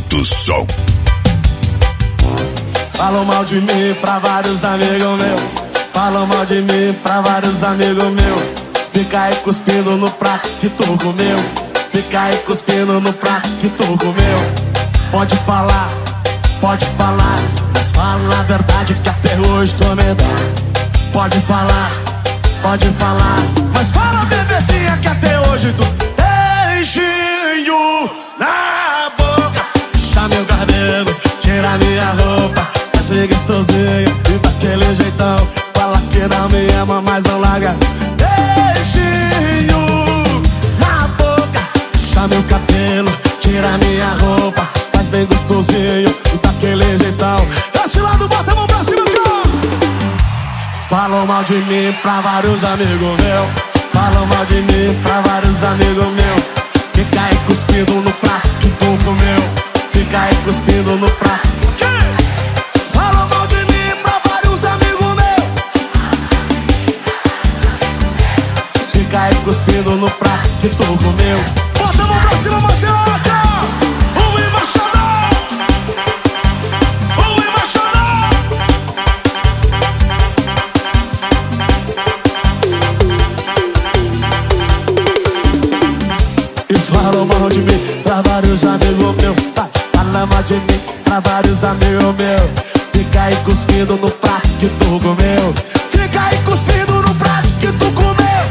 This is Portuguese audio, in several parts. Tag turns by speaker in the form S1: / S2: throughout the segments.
S1: do som.
S2: Falam mal de mim pra vários amigos meus. Falam mal de mim pra vários amigos meus. Fica aí cuspindo no prato que tu comeu. Fica aí cuspindo no prato que tu comeu. Pode falar, mas fala a verdade que até hoje tô medado. Pode falar, mas fala bebezinha que até hoje tu beijinho na boca. Puxa meu cabelo, tira minha roupa, faz gostosinho e daquele jeitão. Fala que não me ama, mas não larga. Beijinho na boca, puxa meu cabelo, tira minha roupa, faz bem gostosinho e daquele jeitão. Desse lado, bota a mão pra cima, cara. Falam mal de mim pra vários amigos meus. Falam mal de mim pra vários amigos meus. Fica aí cuspindo no prato que tu comeu. Fica aí cuspindo no prato. Falam mal de mim pra vários amigos meus. Fica aí cuspindo no prato que tu comeu. Bota a mão pra cima, Marcelo. Falam mal de mim pra vários amigos meus. Falam mal de mim pra vários amigos meus. Fica aí cuspindo no prato que tu comeu. Fica aí cuspindo no prato que tu comeu.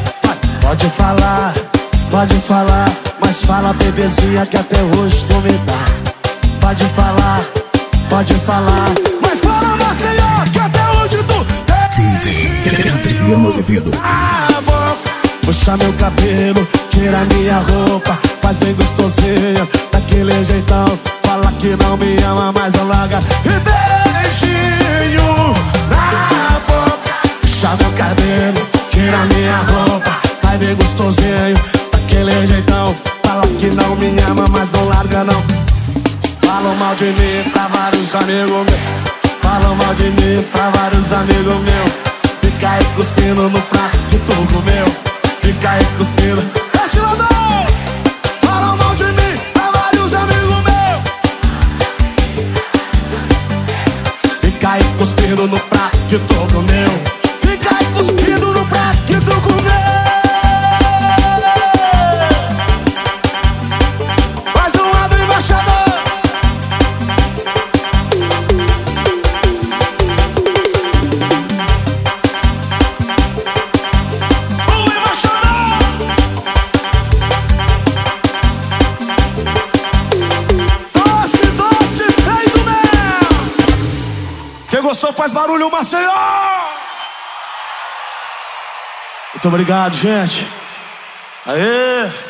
S2: Pode falar, mas fala bebezinha que até hoje tu me dá. Pode falar, mas fala Maceió que até hoje tu
S1: DJ Adriano Azevedo.
S2: Puxa meu cabelo, tira minha roupa, faz bem gostosinho, daquele jeitão. Fala que não me ama, mas não larga. E beijinho na boca. Puxa meu cabelo, tira minha roupa, faz bem gostosinho, daquele jeitão. Fala que não me ama, mas não larga não. Falam mal de mim pra vários amigos meus. Falam mal de mim pra vários amigos meus. Fica aí cuspindo no prato que tu comeu. Fica aí cuspindo. Deixa eu dar. Falam mal de mim pra vários amigos meus. Fica aí cuspindo no prato que tu comeu. Fica aí cuspindo no prato que tu comeu. Mais um lado, embaixador. Quem gostou faz barulho, Maceió! Muito obrigado, gente. Aê!